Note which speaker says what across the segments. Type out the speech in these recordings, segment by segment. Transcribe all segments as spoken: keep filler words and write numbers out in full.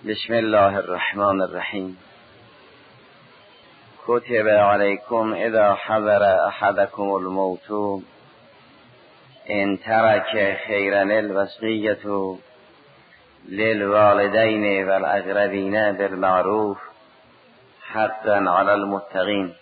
Speaker 1: بسم الله الرحمن الرحیم. کتب علیکم اذا حضر احدکم الموت ان ترک خیرا الوصیة للوالدین والاقربین بالمعروف حقا علی المتقین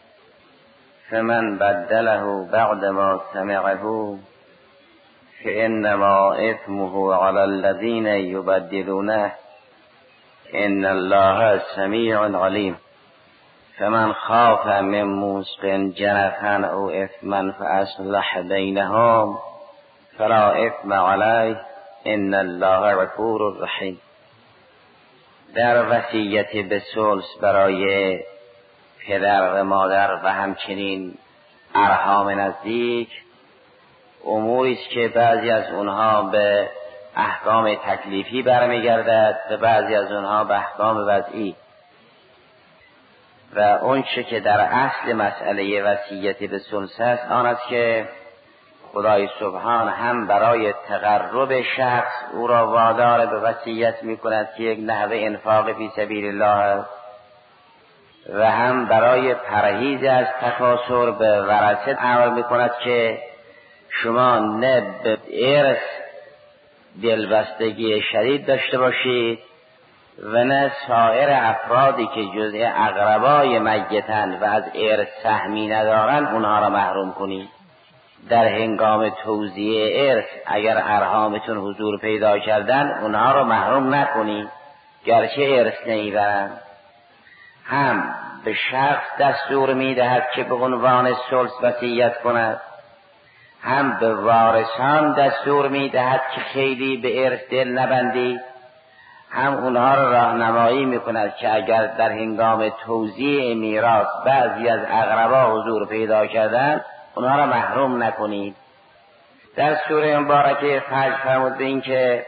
Speaker 1: فمن بدله بعد ما سمعه فانما اثمه علی الذین یبدلونه ان الله سمیع علیم. فمن خاف من موص جنفا او اثما فاصلح بینهم فلا اثم علیه ان الله غفور رحیم. در وصیت به ثلث برای پدر و مادر و همچنین ارحام نزدیک اموری است که بعضی از اونها به احکام تکلیفی برمیگردد و بعضی از اونها به احکام وضعی. و اون چه که در اصل مسئله وصیت به ثلث است آن است که خدای سبحان هم برای تقرب شخص او را وادار به وصیت می کند که یک نحوه انفاق فی سبیل الله است و هم برای پرهیز از تکاثر به ورثه امر می کند که شما نه به ارث دلبستگی شدید داشته باشید و نه سایر افرادی که جزء اقربای میتن و از ارث سهمی ندارن اونها را محروم کنید. در هنگام توزیع ارث اگر ارحامتون حضور پیدا کردن اونها را محروم نکنید گرچه ارث نمیبرن. هم به شخص دستور میدهد که به عنوان ثلث وصیت کند، هم به وارثان دستور میدهد که خیلی به ارث دل نبندید، هم اونها را راهنمایی میکند که اگر در هنگام توزیع میراث بعضی از اقربا حضور پیدا کردن اونها را محروم نکنید. در سوره مبارکه فجر فرمود به این که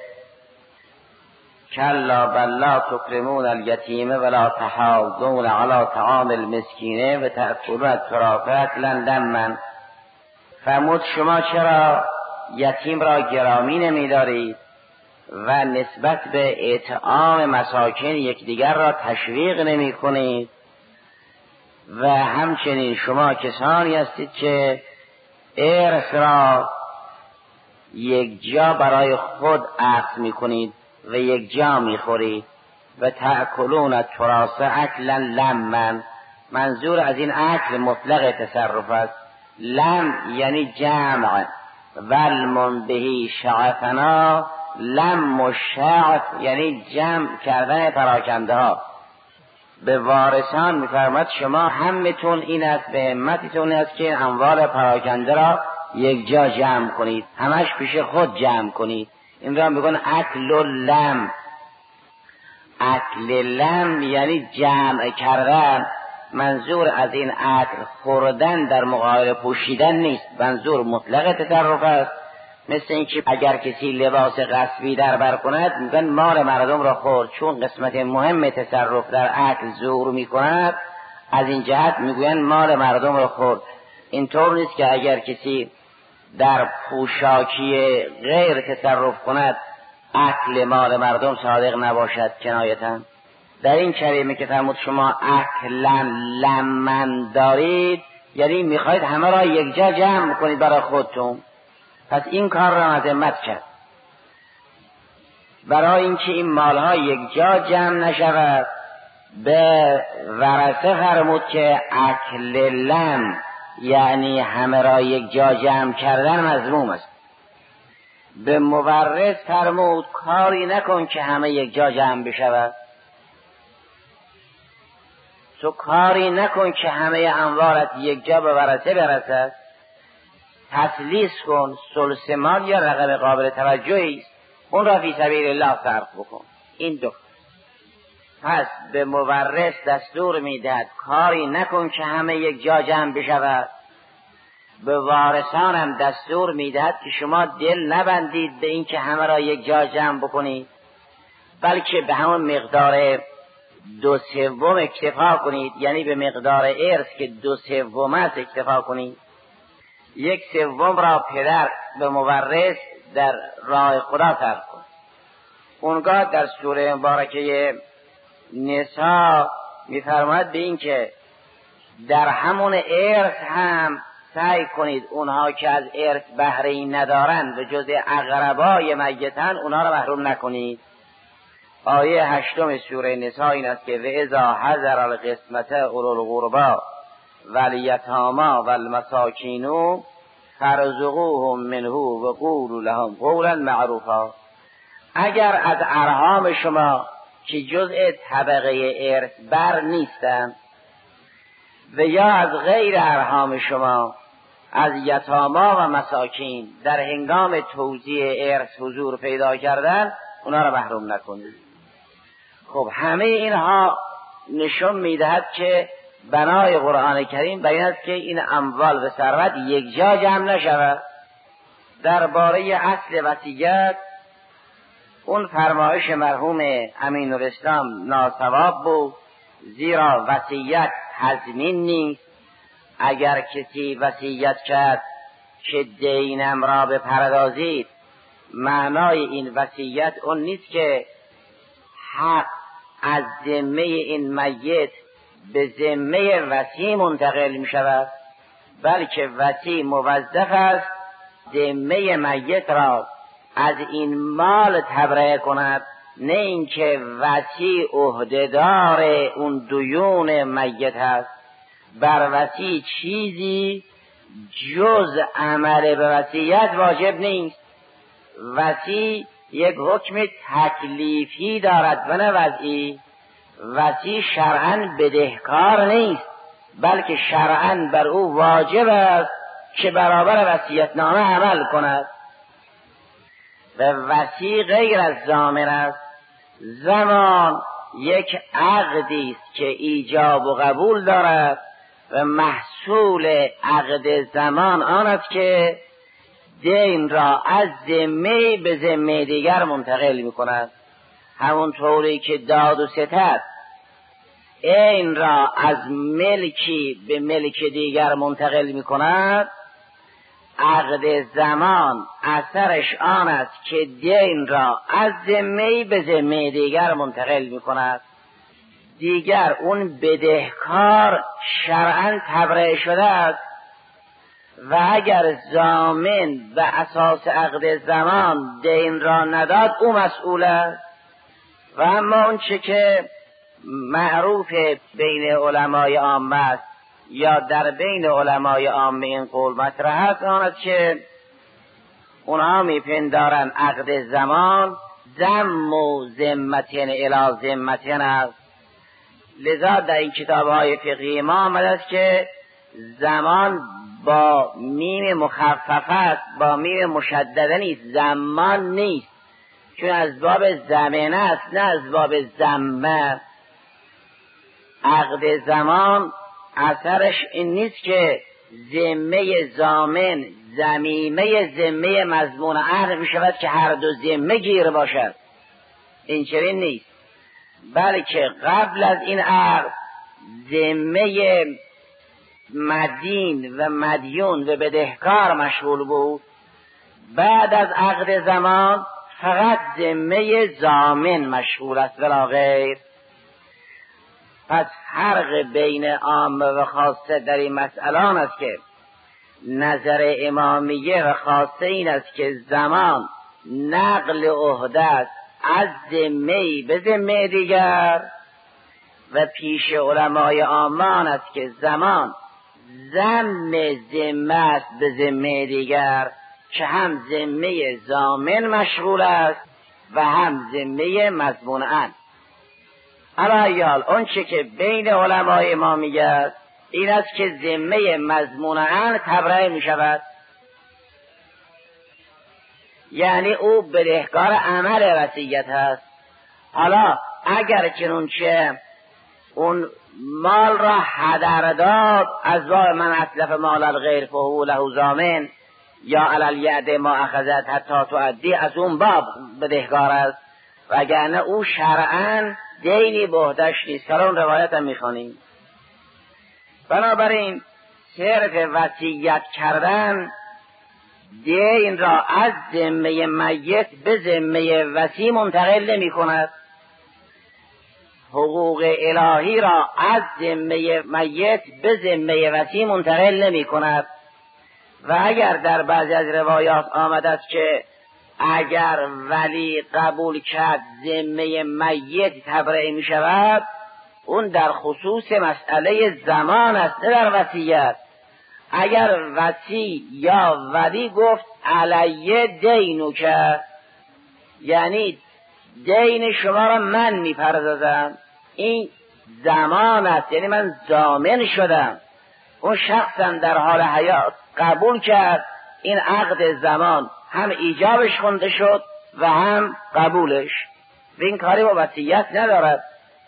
Speaker 1: کلا بل لا تکرمون الیتیم ولا تحاضون علی طعام المسکین و تأکلون التراث اکلا لما. فرمود شما چرا یتیم را گرامی نمی‌دارید و نسبت به اطعام مساکین یکدیگر را تشویق نمی کنید و همچنین شما کسانی هستید که ارث را یک جا برای خود اخذ می کنید و یک جا می خورید و تأکلون التراث اکلا لما. منظور از این اکل مطلق تصرف است. لم یعنی جمع والمن بهی شعفنا، لم و شعف یعنی جمع کردن پراکنده ها. به وارثان می‌فرماید شما همتون این است، به همتتون است که اموال پراکنده را یک جا جمع کنید، همش پیش خود جمع کنید. این را میگن اکل و لم. اکل لم یعنی جمع کردن. منظور از این اکل خوردن در مقابل پوشیدن نیست، منظور مطلق تصرف است. مثل اینکه اگر کسی لباس غصبی در بر کند میگن مال مردم را خورد، چون قسمت مهم تصرف در اکل ظهور میکند از این جهت میگوین مال مردم را خورد. اینطور نیست که اگر کسی در پوشاکی غیر تصرف کند اکل مال مردم صادق نباشد کنایتا. در این کلمه که فرمود شما اکلا لمن دارید یعنی میخواید همه را یک جا جمع کنید برای خودتون. پس این کار را مذمت کرد. برای اینکه این مالها یک جا جمع نشود به ورثه فرمود که اکل لم یعنی همه را یک جا جمع کردن مذموم است. به مورث فرمود کاری نکن که همه یک جا جمع بشود. تو کاری نکن که همه اموالت یک جا به ورثه برسد. تسلیس کن، ثلث مال یا رقم قابل توجهی است، اون را فی سبیل الله صرف بکن. این دو. پس به مورث دستور میدهد کاری نکن که همه یک جا جمع بشود. به وارثان هم دستور میدهد که شما دل نبندید به این که همه را یک جا جمع بکنید، بلکه به همون مقدار دو سوم اکتفا کنید، یعنی به مقدار ارث که دو سوم است اکتفا کنید. یک سوم را پدر به مورث در راه خدا صرف کن. اونگاه در سوره مبارکه نساء میفرماید به این که در همون ارث هم سعی کنید اونها که از ارث بهره‌ای ندارن به جز اقربای میتن اونها را محروم نکنید. آیه هشتم سوره نساء این است که و اذا حضر القسمت اولو القربا والیتاما والمساکین فارزقوهم منه و قولوا لهم قولا معروفا. اگر از ارحام شما که جزء طبقه ارث بر نیستند و یا از غیر ارحام شما از یتاما و مساکین در هنگام توزیع ارث حضور پیدا کردن اونا را محروم نکنید. خب همه اینها نشون میدهد که بنای قرآن کریم بیان است که این اموال و ثروت یک جا جمع نشود. درباره اصل وصیت اون فرمایش مرحوم امین الاسلام ناصواب بود، زیرا وصیت تضمین نیست. اگر کسی وصیت کرد که دینم را بپردازید، معنای این وصیت اون نیست که حق از ذمه این میت به ذمه وصی منتقل می شود، بلکه وصی موظف است ذمه میت را از این مال تبرئه کند، نه اینکه وصی عهدهدار اون دیون میت است. بر وصی چیزی جز عمل به وصیت واجب نیست. وصی یک حکم تکلیفی دارد و نه وضعی. وصی شرعاً بدهکار نیست، بلکه شرعاً بر او واجب است که برابر وصیت‌نامه عمل کند. و وصی غیر از ضامن است. زمان یک عقدی است که ایجاب و قبول دارد و محصول عقد زمان آن است که دین را از ذمه به ذمه دیگر منتقل می کند. همون طوری که داد و ستد این را از ملکی به ملک دیگر منتقل می کند، عقد زمان اثرش آن است که دین را از ذمه به ذمه دیگر منتقل می کند. دیگر اون بدهکار شرعاً تبرئه شده است و اگر ضامن به اساس عقد زمان دین را نداد او مسئول است. و اما اون چه که معروف بین علمای عامه است یا در بین علمای عامه این قول مطرح است، آن است که اونها میپندارن عقد زمان ذم و ذمتین الی ذمتین است. لذا در این کتاب‌های فقهی ما آمده است که زمان با میم مخففه است، با میم مشدده نیست، زمان نیست، چون از باب زمنه است نه از باب ذمه. عقد زمان اثرش این نیست که ذمه ضامن ضمیمه ذمه مضمون عقد می شود که هر دو ذمه گیر باشد. این چنین نیست، بلکه قبل از این عقد ذمه مدین و مدیون و بدهکار مشغول بود. بعد از عقد زمان فقط ذمه ضامن مشغول است ولا غیر. پس فرق بین عامه و خاصه در این مسئله است که نظر امامیه و خاصه این است که زمان نقل عهده است از ذمه به ذمه دیگر، و پیش علمای عامه است که زمان ضم ذمه است به ذمه دیگر، که هم ذمه ضامن مشغول است و هم ذمه مضمون عن. علایال اون چه که بین علمای امامیه است این است که ذمه مضمون عن تبرئه می شود، یعنی او بدهکار عمل وصیت است. حالا اگر چنانچه اون مال را هدر داد از باب من اتلف مال الغیر فهو له ضامن یا علی الید ما اخذت حتی تؤدی، از اون باب بدهکار است، وگرنه او شرعاً دینی به عهده‌اش نیست. که اون روایت هم میخوانیم. بنابراین صرف وصیت کردن دین را از ذمه میت به ذمه وصی منتقل نمی کند، حقوق الهی را از ذمه میت به ذمه وصی منتقل نمی کند. و اگر در بعضی از روایات آمده است که اگر ولی قبول کرد ذمه میت تبرئه می شود، اون در خصوص مسئله زمان است نه در وصیت. اگر وصی یا ولی گفت علیه دینو کرد، یعنی دین شما را من می پردازم، این زمان است، یعنی من ضامن شدم. اون شخصا در حال حیات قبول کرد، این عقد زمان هم ایجابش خونده شد و هم قبولش، و این کاری با وصیت ندارد.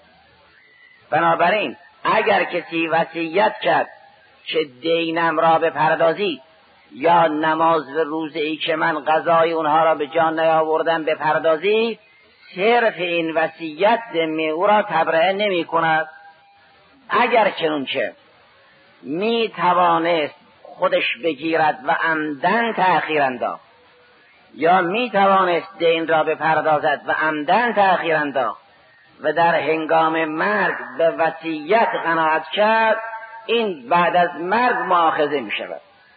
Speaker 1: بنابراین اگر کسی وصیت کرد که دینم را بپردازی یا نماز و روزه ای که من قضای اونها را به جان نیاوردم بپردازی، صرف این وصیت ذمه او را تبرئه نمی کند. اگر چنانچه می توانست خودش بگیرد و عمدن تأخیر انداخت، یا می توانست دین را بپردازد و عمدن تأخیر انداخت و در هنگام مرگ به وصیت قناعت کرد، این بعد از مرگ مؤاخذه می شود.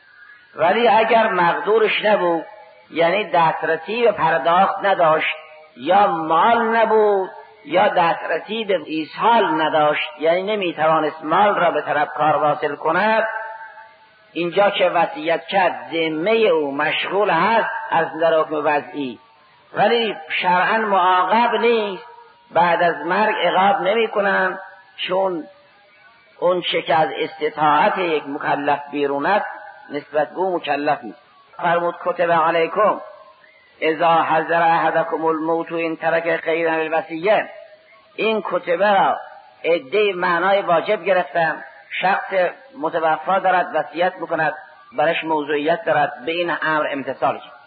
Speaker 1: ولی اگر مقدورش نبود، یعنی دسترسی به پرداخت نداشت، یا مال نبود، یا دسترسی به ایصال نداشت، یعنی نمی توانست مال را به طلبکار واصل کند، اینجا که وصیت کرد ذمه او مشغول هست از در حکم وضعی، ولی شرعا معاقب نیست، بعد از مرگ عقاب نمی کنند، چون اون چه که از استطاعت یک مکلف بیرون است نسبت به او مکلف نیست. فرمود کتب علیکم اذا حضر احدکم الموت ان ترک خیرا الوصیه. این کتبه را عده معنای واجب گرفتم. شخص متوفا دارد وصیت میکند، برش موضوعیت دارد، به این امر امتثال کرد.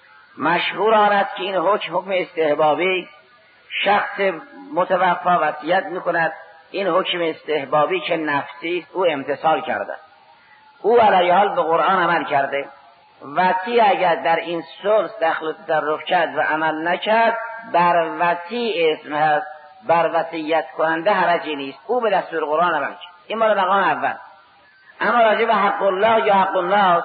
Speaker 1: مشهور آن است که این حکم حکم استحبابی، شخص متوفا وصیت میکند، این حکم استحبابی که نفسی است، او امتثال کرده، او علیه حال به قرآن عمل کرده. وصی اگر در این سلس دخل و تصرف کرد و عمل نکرد، بر وصی اسم هست، بر وصیت کننده حرجی نیست، او به دستور قرآن عمل کرد. این مال مقام اول. اما راجع به حق الله یا حق الناس،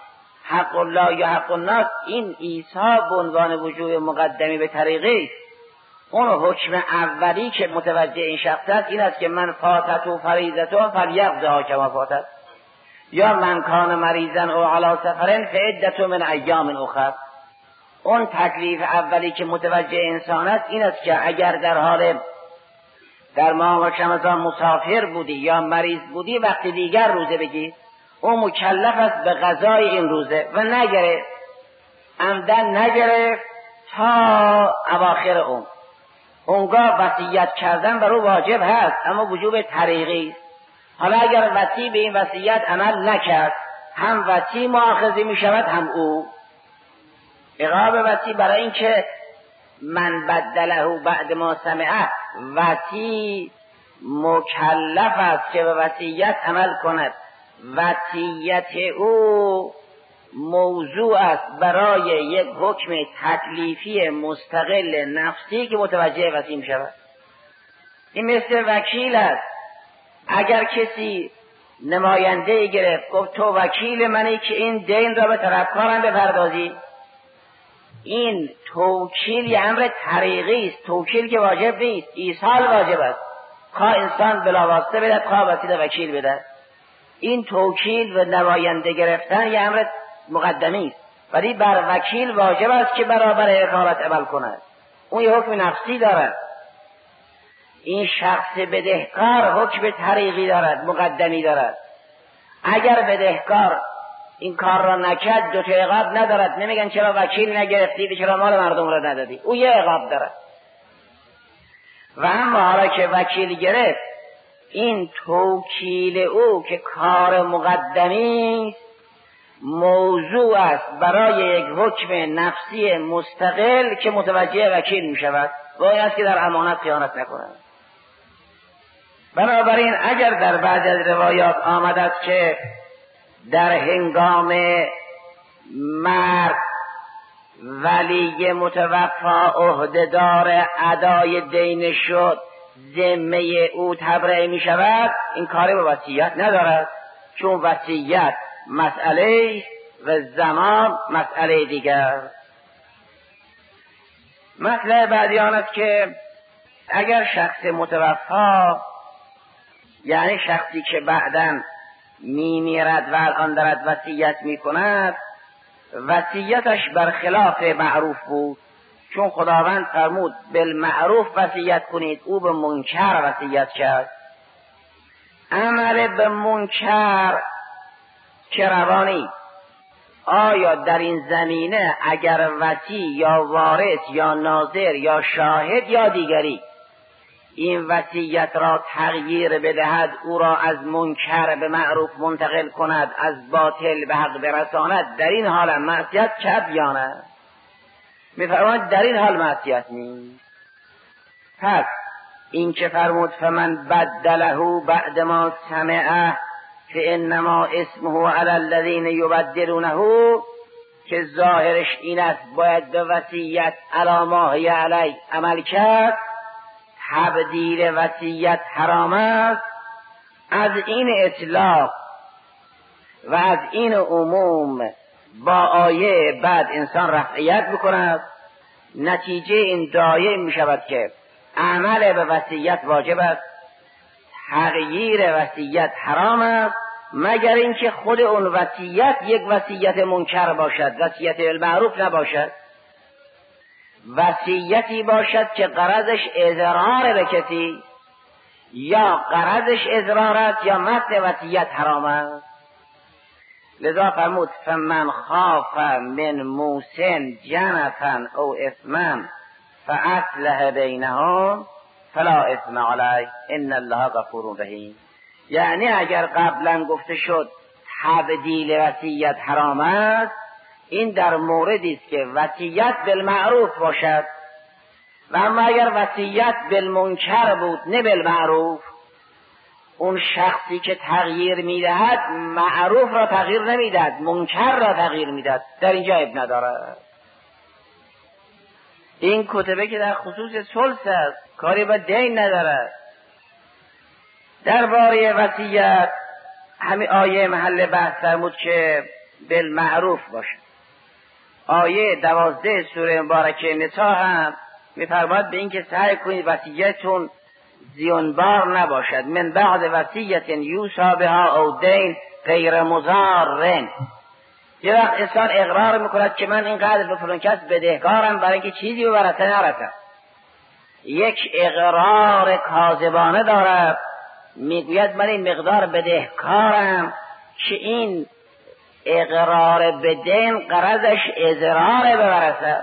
Speaker 1: حق الله یا حق الناس، این ایصا به عنوان وجوه مقدمی به طریقی است. اون حکم اولی که متوجه این شخص است این است که من فاتت و فریضتون فلیقضها کما فاتت، یا من کان مریضا او علی سفرن فعدت من ایام اخر. اون تکلیف اولی که متوجه انسان است این است که اگر در حال در ماه رمضان مسافر بودی یا مریض بودی، وقتی دیگر روزه بگیر، اون مکلف است به قضای این روزه و نگرفت، عمدن نگرفت تا اواخر اون، اونگاه وصیت کردن بر او واجب هست، اما وجوب طریقی است. حالا اگر وصی به این وصیت عمل نکرد، هم وصی مؤاخذه می شود هم او. عقاب وصی برای اینکه من بدله بعد ما سمعه، وصی مکلف است که به وصیت عمل کند. وصیت او موضوع است برای یک حکم تکلیفی مستقل نفسی که متوجه وصی می شود. این مثل وکیل است. اگر کسی نماینده گرفت گفت تو وکیل منی که این دین را به طلبکارم بپردازی، این توکیل یه امر طریقی است، توکیل که واجب نیست، ایصال واجب است. خواه انسان بلاواسطه بدهد، خواه وسیله وکیل بدهد. این توکیل و نماینده گرفتن یه امر مقدمی است، ولی بر وکیل واجب است که برابر اقامت عمل کند. اون یه حکم نفسی دارد. این شخص بدهکار حکم طریقی دارد، مقدمی دارد. اگر بدهکار این کار را نکرد دو تا عقاب ندارد. نمیگن چرا وکیل نگرفتی، چرا مال مردم را ندادی، او یه عقاب دارد. و اما حالا که وکیل گرفت، این توکیل او که کار مقدمی است، موضوع است برای یک حکم نفسی مستقل که متوجه وکیل می شود و این است که در امانت خیانت نکند. بنابراین اگر در بعض از روایات آمد است که در هنگام مرد ولی متوفا عهدهدار ادای دین شد، ذمه او تبرئه می شود، این کاری به وصیت ندارد، چون وصیت مسئله و زمان مسئله دیگر. مسئله بعدی آن است که اگر شخص متوفا، یعنی شخصی که بعداً می میرد و الان دارد وصیت می کند، وصیتش برخلاف معروف بود، چون خداوند فرمود بالمعروف وصیت کنید، او به منکر وصیت کرد. عمل به منکر که روانی، آیا در این زمینه اگر وصی یا وارث یا ناظر یا شاهد یا دیگری این وصیت را تغییر بدهد، او را از منکر به معروف منتقل کند، از باطل به حق برساند، در این حال معصیت کرد یا نه؟ می‌فرماید در این حال معصیت نیست. پس این که فرمود فمن بدله بعد ما سمعه فانما اسمه علی الذین یبدلونه، که ظاهرش این است باید به وصیت علی ما هی علی عمل کرد، تبدیل وصیت حرام است. از این اطلاق و از این عموم با آیه بعد انسان رفعیت بکند، نتیجه این دایه می شود که عمل به وصیت واجب است، تغییر وصیت حرام است، مگر اینکه خود اون وصیت یک وصیت منکر باشد، وصیت بالمعروف نباشد، وصیتی باشد که غرضش اضرار به کسی، یا غرضش اضرار است یا متن وصیت حرام است. لذا فرمود فمن خاف من موص جنفا او اثما فاصلح بینهم فلا اثم علیه ان الله غفور رحیم. یعنی اگر قبلا گفته شد تبدیل وصیت حرام است، این در موردی است که وصیت بالمعروف باشد، و اما اگر وصیت بالمنکر بود نه بالمعروف، اون شخصی که تغییر میدهد معروف را تغییر نمیدهد، منکر را تغییر میدهد، در اینجا اب ندارد. این کتبه که در خصوص ثلث است، کاری به دین ندارد. درباره وصیت همین آیه محل بحث فرمود که بالمعروف باشد. آیه دوازده سوره مبارکه نساء هم می‌فرماید به این که سعی کنید وصیتتون زیانبار نباشد، من بعد وصیت یوصی بها او دین غیر مضار. یه وقت انسان اقرار میکند که من اینقدر به فلان کس بدهکارم برای اینکه چیزی به ورثه نرسد، یک اقرار کاذبانه دارد، میگوید من این مقدار بدهکارم، که این اقرار به دین غرضش اضرار به ورثه.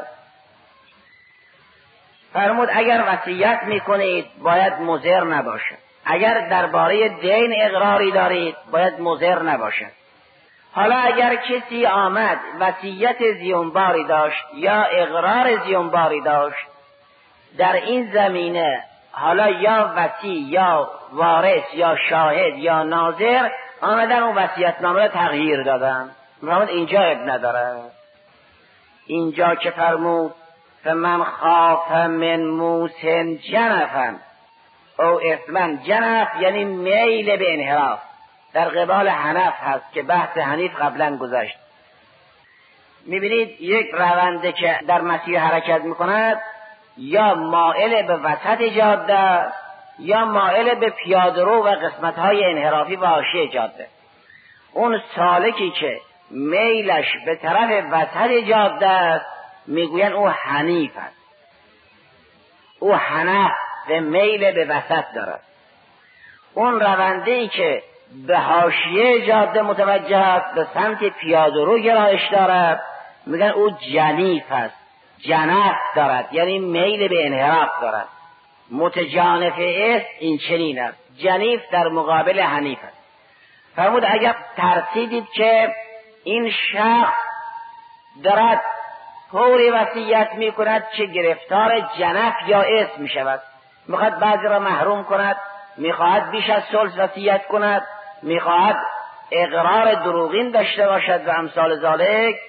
Speaker 1: فرمود اگر وصیت میکنید باید مضر نباشد، اگر درباره دین اقراری دارید باید مضر نباشد. حالا اگر کسی آمد وصیت زیانباری داشت یا اقرار زیانباری داشت، در این زمینه حالا یا وصی یا وارث یا شاهد یا ناظر آمدن اون وصیت‌نامه را تغییر دادن، فرمود اینجا اب نداره. اینجا که فرمود فمن خاف من موص جنفا او اثما، جنف یعنی میل به انحراف، در قبال حنف هست که بحث حنیف قبلا گذشت. میبینید یک رونده که در مسیر حرکت میکند یا مائل به وسط جاده یا مائل به پیاده‌رو و قسمت‌های انحرافی و حاشیه جاده. اون سالکی که میلش به طرف وسط جاده است میگوین او حنیف است، او حنف و میل به وسط دارد. اون رونده‌ای که به حاشیه جاده متوجه است، به سمت پیاده‌رو گرایش دارد، میگن او جنیف است، جنف دارد یعنی میل به انحراف دارد. متجانف است این چنین است، جنیف در مقابل حنیف است. فرمود اگر ترسیدید که این شخص دارد طوری وصیت می کند که گرفتار جنف یا اسم می شود، میخواد بعضی را محروم کند، میخواهد بیش از ثلث وصیت کند، میخواهد اقرار دروغین داشته باشد و امثال ذالک،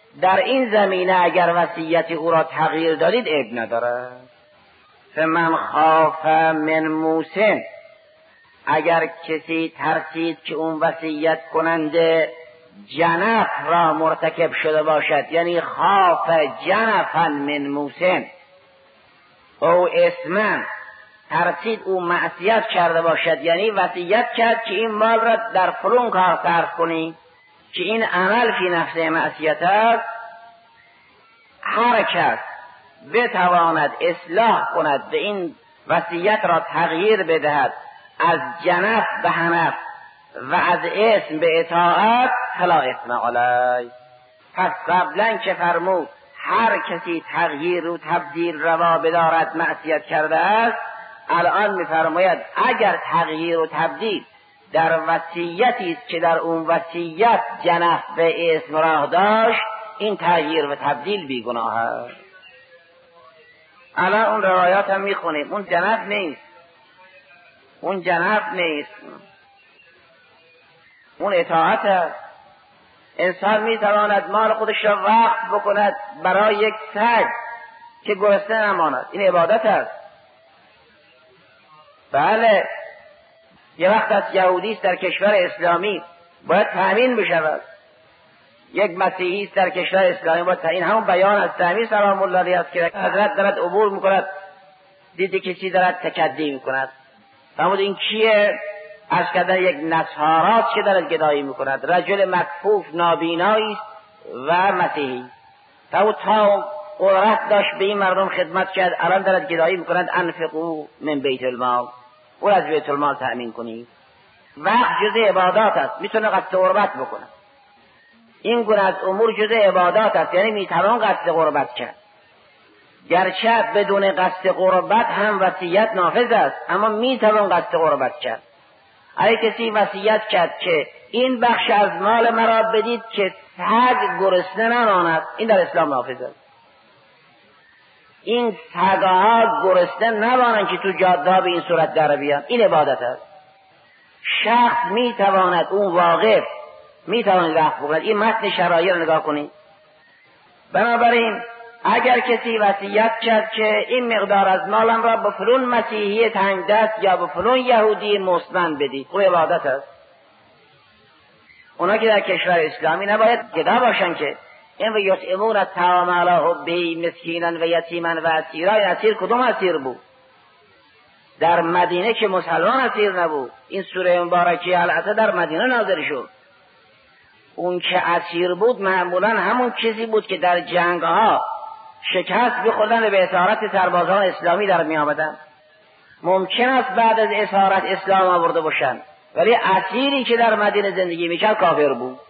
Speaker 1: در این زمینه اگر وصیت او را تغییر دادید عیب ندارد. فمن خاف من موسن، اگر کسی ترسید که اون وصیت کننده جنف را مرتکب شده باشد، یعنی خاف جنفا من موسن او اسمن، ترسید او معصیت کرده باشد، یعنی وصیت کرد که این مال را در فلان کار صرف کنی که این عمل فی نفسه معصیت است. هر کس بتواند اصلاح کند به این وصیت را تغییر بدهد از جنف به حنف و از اسم به اطاعت فلا اثم علیه. پس قبلا که فرمود هر کسی تغییر و تبدیل روا بدارد معصیت کرده است، الان می‌فرماید اگر تغییر و تبدیل در وصیتی است که در اون وصیت جنف به اسم راه داشت، این تغییر و تبدیل بیگناه است. الان اون روایات هم میخونیم، اون جنف نیست، اون جنف نیست، اون اطاعت است. انسان میتواند مال خودش را وقف بکند برای یک سگ که گرسنه نماند، این عبادت است. بله، یه وقت از یهودی است در کشور اسلامی باید تأمین بشود، یک مسیحی است در کشور اسلامی باید تأمین. همون بیان از تأمین سلام الله علیه است که حضرت دارد عبور میکند، دیدی کسی دارد تکدی میکند، فرمود این کیه؟ عرض کردن یک نصاراست که دارد گدایی میکند، رجل مکفوف نابینایی است و مسیحی. فرمود تا قدرت داشت به این مردم خدمت کرد، الان دارد گدایی میکند انفقوا من بیت المال، او از بیت المال تأمین کنید. وقت جزء عبادات است، میتونه قصد قربت بکنه. این گونه از امور جزء عبادات است، یعنی میتوان قصد قربت کرد، گرچه بدون قصد قربت هم وصیت نافذ است، اما میتوان قصد قربت کرد. اگه کسی وصیت کرد که این بخش از مال مرا بدید که سگ گرسنه نماند، این در اسلام نافذ است. این سگها گرسنه نمانند که تو جاده به این صورت در بیان، این عبادت است. شخص میتواند، اون واقف میتواند وقف بکند. این متن شرایع رو نگاه کنید. بنابراین اگر کسی وصیت کرد که این مقدار از مالم را به فلان مسیحی تنگ دست یا به فلان یهودی مسلمان بدید، او عبادت است. اونا که در کشور اسلامی نباید گدا باشن که این و یطعمون الطعام علی حبه مسکینا و یتیما و اسیرا. این اسیر کدوم اسیر بود؟ در مدینه که مسلمان اسیر نبود. این سوره مبارکه العصر در مدینه نازل شد. اون که اسیر بود معمولا همون کسی بود که در جنگها شکست بخوردن به اسارت سربازان اسلامی در می آمدن. ممکن است بعد از اسارت اسلام آورده باشن، ولی اسیری که در مدینه زندگی میکرد کافر بود.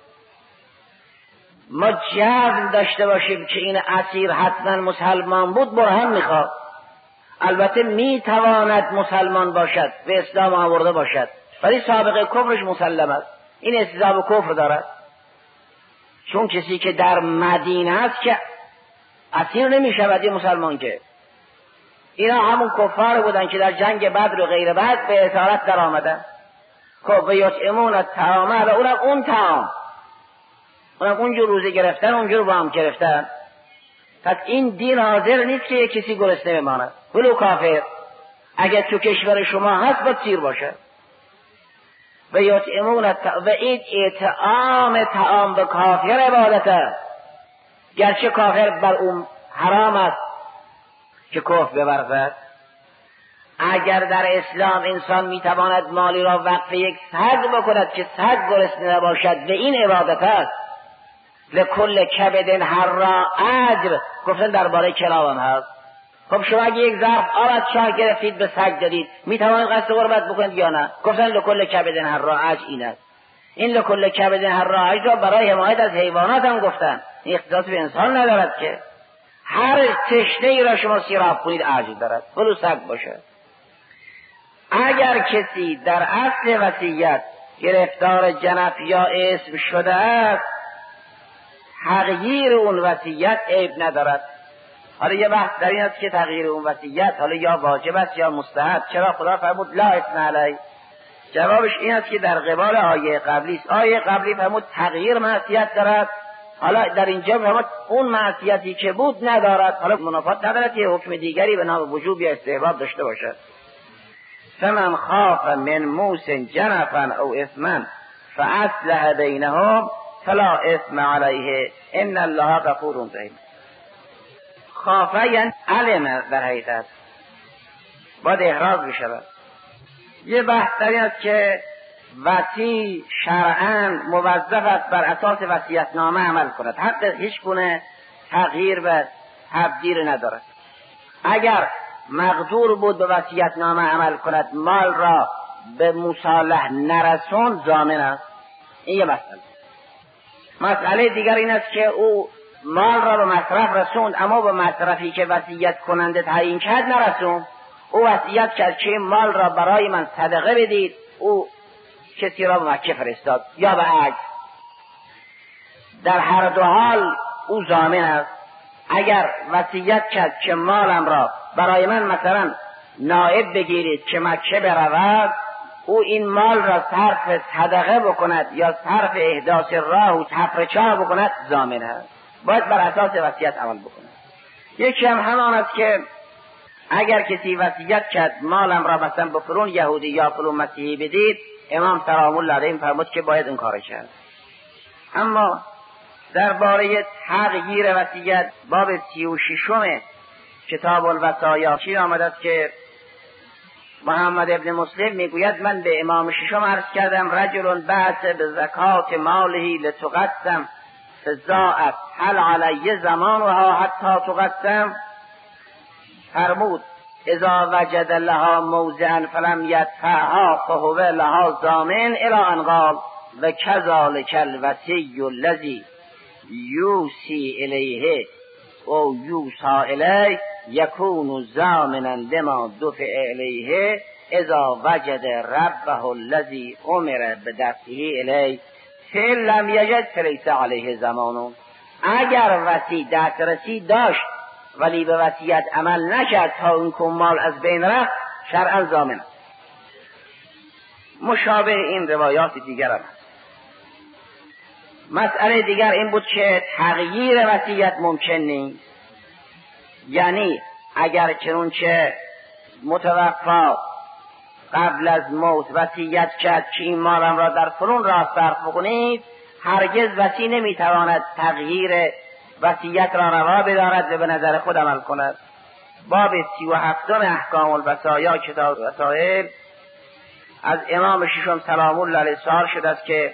Speaker 1: ما جزم داشته باشیم که این اسیر حتما مسلمان بود برهان میخواد. البته میتواند مسلمان باشد، به اسلام آورده باشد، ولی سابقه کفرش مسلم است، این استضاب کفر دارد. چون کسی که در مدینه است که اسیر نمیشود یه مسلمان، که اینا همون کفار بودن که در جنگ بدر و غیر بدر به اسارت در آمدن. خب و یطعمون الطعام، اونم اون طعام، اونم اونجور روزه گرفتن، اونجور با هم گرفتن. پس این دین حاضر نیست که یک کسی گرسنه بماند، ولو کافر. اگر تو کشور شما هست باید سیر باشه. و یطعمون الطعام، و این اطعام طعام به کافر عبادت است، گرچه کافر بر اون حرام است که کفر بورزد. اگر در اسلام انسان میتواند مالی را وقف یک سگ بکند که سگ گرسنه نباشد، به این عبادت است. لکل کبد حرا اجر، گفتن درباره کلاوم هست. خب شما اگه یک ظرف آب از چاه گرفتید به سگ دادید، میتواند قصد قربت بکنید یا نه؟ گفتن لکل کبد حرا اجر این است. این لکل کبد حرا اجر را برای حمایت از حیوانات هم گفتن، این اختصاص به انسان ندارد که. هر تشنه ای را شما سیراب کنید اجر دارد، ولو سگ باشد. اگر کسی در اصل وصیت گرفتار جنف یا اسم شده است، تغییر اون وصیت عیب ندارد. حالا یه بحث در این است که تغییر اون وصیت حالا یا واجب است یا مستحب. چرا خدا فرمود لا اثم علیه؟ جوابش این است که در قبال آیه قبلی است. آیه قبلی فرمود تغییر معصیت دارد، حالا در اینجا اون معصیتی که بود ندارد، حالا منافات ندارد که حکم دیگری به نام وجوب یا استحباب داشته باشد. فمن خاف من موس جنفا او اثما فاصلح بینهم فلا اثم علیه ان الله غفور رحیم. خافه یعنی علم، در حقیقت باید احراز بشود. یه بحث در این است که وصی شرعاً موظف است بر اساس وصیت‌نامه عمل کند، حق هیچ گونه تغییر و تبدیل ندارد. اگر مقدور بود به وصیت‌نامه عمل کند، مال را به مصالح نرسوند، ضامن است. این یه مسئله. مسئله دیگر این است که او مال را به مصرف رسوند، اما به مصرفی که وصیت کننده تعیین کرد نرسوند. او وصیت کرد که مال را برای من صدقه بدید، او کسی را به مکه فرستاد یا به حج. در هر دو حال او ضامن است. اگر وصیت کرد که مالم را برای من مثلا نائب بگیرید که مکه برود، او این مال را صرف صدقه بکند یا صرف احداث راه و تفرچه بکند، ضامن است. باید بر اساس وصیت عمل بکند. یکی هم همان است که اگر کسی وصیت کرد مالم را مثلا به فلان یهودی یا فلان مسیحی بدید، امام سلام الله علیه فرمود که باید این کار کرد. اما درباره تغییر وصیت باب سی و ششم کتاب الوصایا چی آمده است که محمد ابن مسلم میگوید من به امام ششم عرض کردم رجل بعث به زکات ماله لتقسم فضاعت هل علی زمانها حتی تقسم، فرمود اذا وجد لها موضعا فلم یدفعها فهو لها ضامن الی ان قال و کذالک الوصی الذی یوصی الیه او یوصا الیه یکون ضامنا لما دفع الیه اذا وجد ربه الذی امر بدفعه الیه فإن لم یجد فلیس علیه ضمان. اگر وصی دسترسی داشت ولی به وصیت عمل نکرد تا اون مال از بین رفت، شرعاً ضامن. مشابه این روایات دیگر هم هست. مسئله دیگر این بود که تغییر وصیت ممکن نیست. یعنی اگر چنانچه متوفا قبل از موت وصیت کرد که این مالم را در فلان راه صرف بکنید، هرگز وصی نمیتواند تغییر وصیت را روا بدارد و به نظر خود عمل کند. باب سی و هفتم احکام الوصایا کتاب وصایل از امام ششم سلام الله علیه سوال شده است که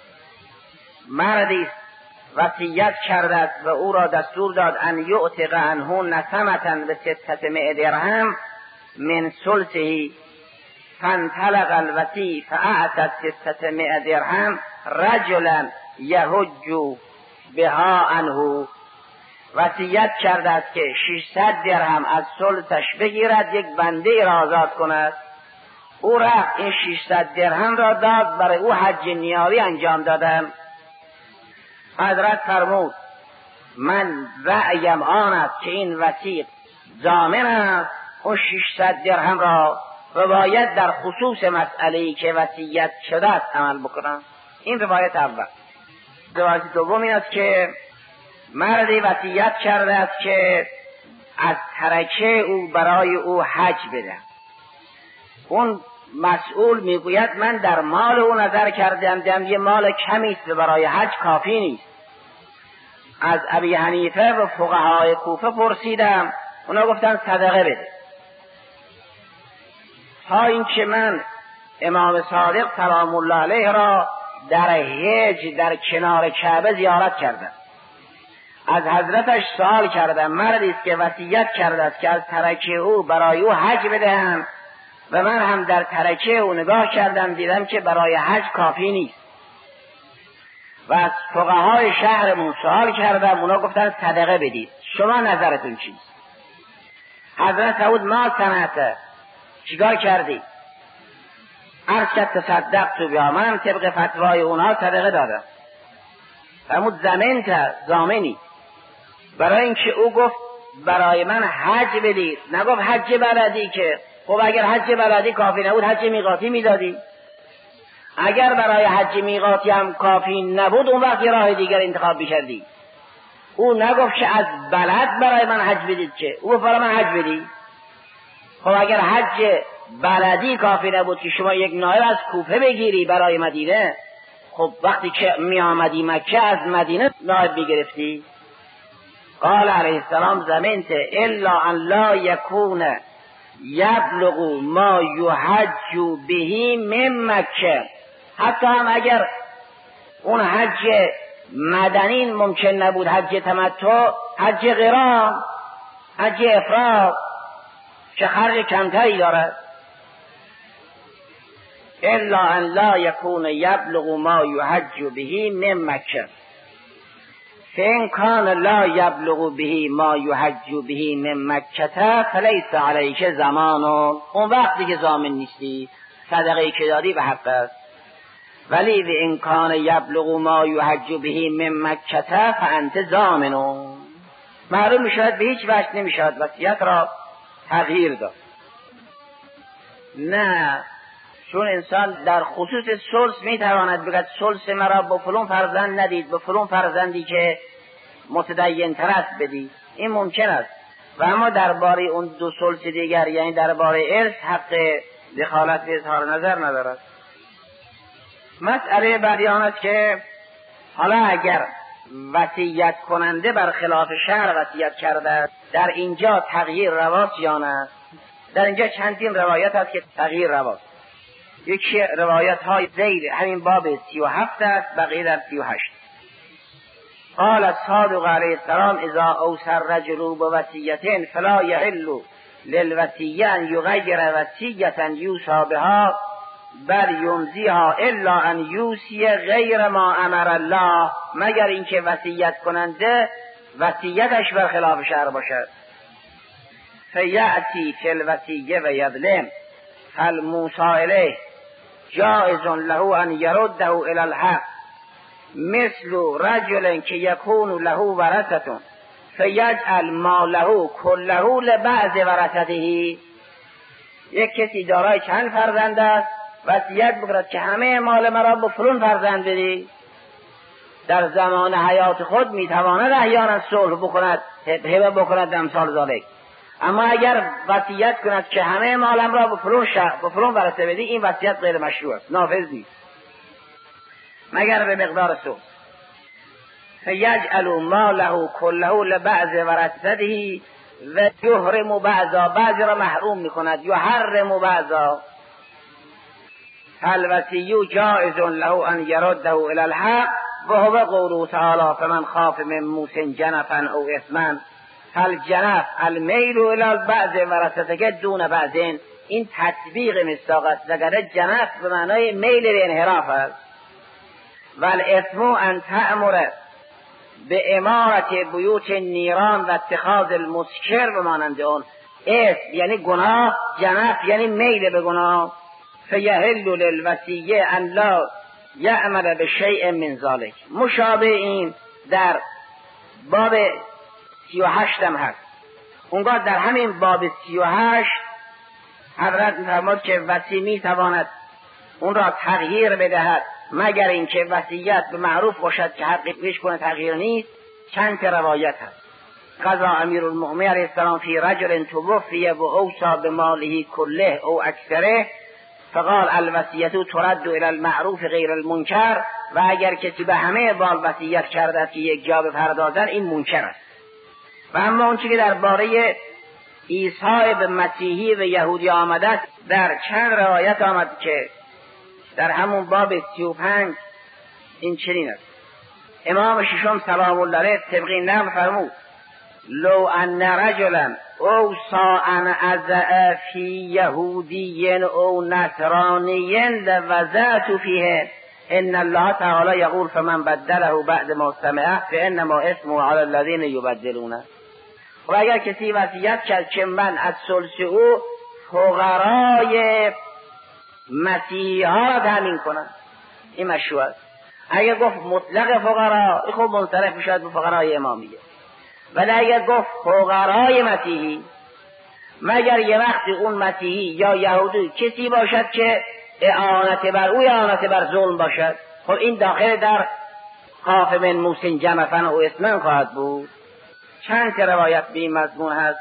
Speaker 1: مردی وصیت کرده است و او را دستور داد ان یعتق عنه نسمة به ستمائة درهم من ثلثه فانطلق الوصی فاعطى ستمائة درهم رجلا یحج بها عنه. وصیت کرده است که ششصد درهم از ثلثش بگیرد، یک بنده را آزاد کند. او رفت این ششصد درهم را داد، برای او حج نیابی انجام دادم. حضرت فرمود من رأیم آن است که این وصی ضامن است اون ششصد درهم را و باید در خصوص مسئله‌ای که وصیت شده است عمل بکنم. این روایت اول. روایت دوم این است که مردی وصیت کرده است که از ترکه او برای او حج بده. اون مسئول میگوید من در مال او نظر کردم، دیدم یه مال کمی است و برای حج کافی نیست. از ابی حنیفه و فقهای کوفه پرسیدم، اونا گفتن صدقه بده. تا اینکه من امام صادق سلام الله علیه را در حج در کنار کعبه زیارت کردم. از حضرتش سوال کردم مردی است که وصیت کرده است که از ترکه او برای او حج بدهم و من هم در ترکه او نگاه کردم دیدم که برای حج کافی نیست و از فقهای شهرمون سوال کردم، اونا گفتن صدقه بدید. شما نظرتون چیست؟ حضرت فرمود ما صنعت، چیکار کردی؟ عرض کرد تصدق تو بیا، من طبق فتوای اونا صدقه دادم. فرمود زمنت، ضامنی. برای اینکه او گفت برای من حج بدید، نگفت حج بلدی، که خب اگر حج بلدی کافی نبود حج میقاتی میدادی. اگر برای حج میقاتی هم کافی نبود اون وقت یه راه دیگر انتخاب می‌کردی. او نگفت که از بلد برای من حج بدید، که او برای من حج بدید. خب اگر حج بلدی کافی نبود که شما یک نایب از کوفه بگیری برای مدینه، خب وقتی که می آمدی مکه از مدینه نایب بگرفتی. قال علیه السلام زمنت الا ان لا یکون یبلغ ما یحج به من مکه، حتی هم اگر اون حج مدنی ممکن نبود، حج تمتع، حج قران، حج افراد که خرج کمتری دارد. الا ان لا یکون یبلغ ما یحج به من مکه فإن کان لا یبلغ به ما یحج به من مکه فلیس علیک زمان، اون وقتی که ضامن نیستی صدقه که دادی به حق است. ولی و ان کان یبلغ ما یحج به من مکه فانت ضامن، معلوم میشود به هیچ وجه نمیشود وصیت را تغییر داد. نه، چون انسان در خصوص ثلث میتواند بگوید ثلث مرا با فلان فرزند ندید، به فلان فرزندی که متدین تر است بدید، این ممکن است. و اما درباره اون دو ثلث دیگر، یعنی درباره ارث، حق دخالت به اظهار نظر ندارد. مسئله بعدی آن است که حالا اگر وصیت کننده بر خلاف شرع وصیت کرده، در اینجا تغییر رواست یا نه؟ در اینجا چندین روایت هست که تغییر رواست. یکی روایت های زیر همین باب سی و هفت است، بقیه در سی و هشت. قال الصادق علیه السلام اذا اوصى الرجل بوصیة فلا یحل للوصی ان یغیر وصیة یوصى بها بل یمضیها الا ان یوصی غیر ما امر الله، مگر اینکه وصیت کننده وصیتش بر خلاف شرع باشد. فیأتی فی الوصیة و یظلم فالموصی الیه جائز له ان یرده الی الحق مثل رجل که یکون له ورثة فیجعل ماله کله لبعض ورثته. یک کسی دارای چند فرزند است، وصیت بکند که همه مال مرا به فلان فرزند بدی. در زمان حیات خود میتواند احیانا صلح بکند، هبه بکند امثال ذالک، اما اگر وصیت کند که همه مالم را به فلان شخص به فلان ورثه بدی، این وصیت غیر مشروع است، نافذ نیست مگر به مقدار صلح. فیجعل ماله کله لبعض ورثته و یحرم بعضا، بعضی را محروم میکند، یحرم بعضا. الوصی جائز له ان یرده الی الحق و هو قوله تعالی فمن خاف من موص جنفا او اثما فالجنف المیل الی بعض ورثته دون بعضین. این تطبیق مصداق است، وگرنه جنف به معنای میل به انحراف است. والاثم ان تأمر به امارت بیوت نیران و اتخاذ المسکر به مانند اون. اثم یعنی گناه، جنف یعنی میل به گناه. فیحل للوصی ان لا یعمل بشیء من ذلک. مشابه این در باب سی و هشت هم هست. اونگاه در همین باب سی و هشت حضرت می‌فرماد که وصی می‌تواند اون را تغییر بدهد مگر اینکه وصیت به معروف باشد که حقی پیش کنه تغییر نیست. چند تا روایت هست. قضا امیر المؤمنین علیه السلام فی رجل توفی و اوصى بماله کله او اکثره فقال الوصیة ترد الی المعروف غیر المنکر. و اگر کسی به همه مال وصیت کرده است که یک جا بپردازن، این منکر است. و اما اون چیزی که درباره عیسی به مسیحی و یهودی آمده است، در چند روایت آمد که در همون باب سی و پنج این چنین است. امام ششم سلام الله علیه طبقی نقل فرمود لو ان رجلا اوصى ان اضع فی یهودی او نصرانی لوضعت فیه ان الله تعالی یقول فمن بدله بعد ما سمعه فانما اسمه علی الذین یبدلونه. و اگر کسی وصیت کرد که من از ثلث او فقرای مسیحی ها را تامین کنم، این مشروع است. اگر گفت مطلق فقرا، خب منصرف میشد به فقرای امامیه. ولی اگر گفت فقرای مسیحی، مگر یه وقتی اون مسیحی یا یهودی کسی باشد که اعانت بر او اعانت بر ظلم باشد، خب این داخل در خاف من موسین جمفن او اسمن خواهد بود. چند که روایت به این مضمون هست.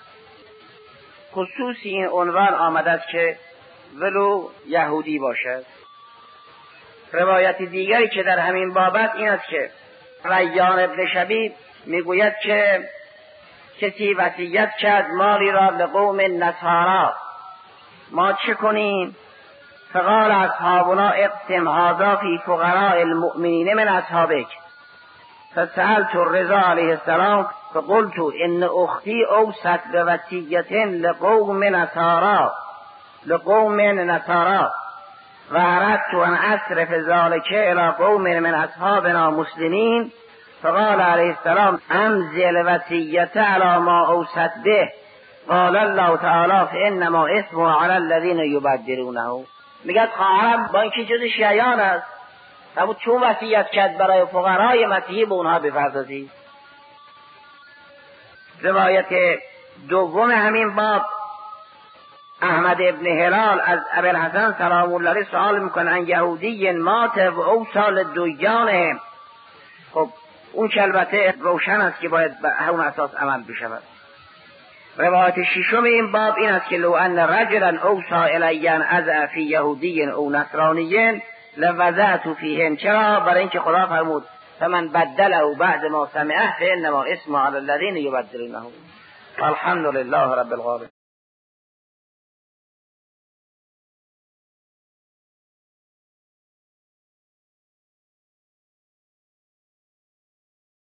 Speaker 1: خصوصی این عنوان آمده است که ولو یهودی باشد. روایت دیگری که در همین بابت این است که ریان ابن شبیب میگوید که کسی وصیت کرد مالی را لقوم نصارا، ما چه کنیم؟ فقال اصحابنا اقسم هذا فی فقراء المؤمنین من اصحابک. فسألت الرضا علیه السلام فقلت ان اختی اوصت بوصیة لقوم نصارا لقوم نصارا و اردت ان اصرف ذلك الى قوم من اصحابنا مسلمین. فقال علیه السلام انزل وصیة علی ما اوصت به. قال الله تعالی فانما اسمه علی الذین یبدلونه. میگه خواهرم با اینکه جز شیعیان است، اما چون وصیت کرد برای فقرای مسیحی به اونها بپردازید. روایت دوم همین باب احمد ابن هلال از ابوالحسن سلام الله علیه سوال میکنه ان یهودی مات و او سال دویانه. خب اون که البته روشن است که باید به همون اساس عمل بشود. روایت ششم این باب این است که لو ان رجلا اوصى الی ان اضع فی یهودی او نصرانی لوضعت فیهم. چرا؟ برای اینکه خدا فرمود فمن بدله بعد ما سمعه فانما اسمه علی الذین یبدلونه. الحمد لله رب العالمین.